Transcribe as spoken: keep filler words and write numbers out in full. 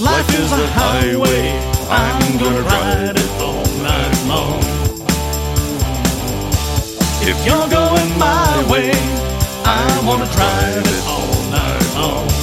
Life is a highway, I'm gonna ride it all night long. If you're going my way, I wanna drive it all night long.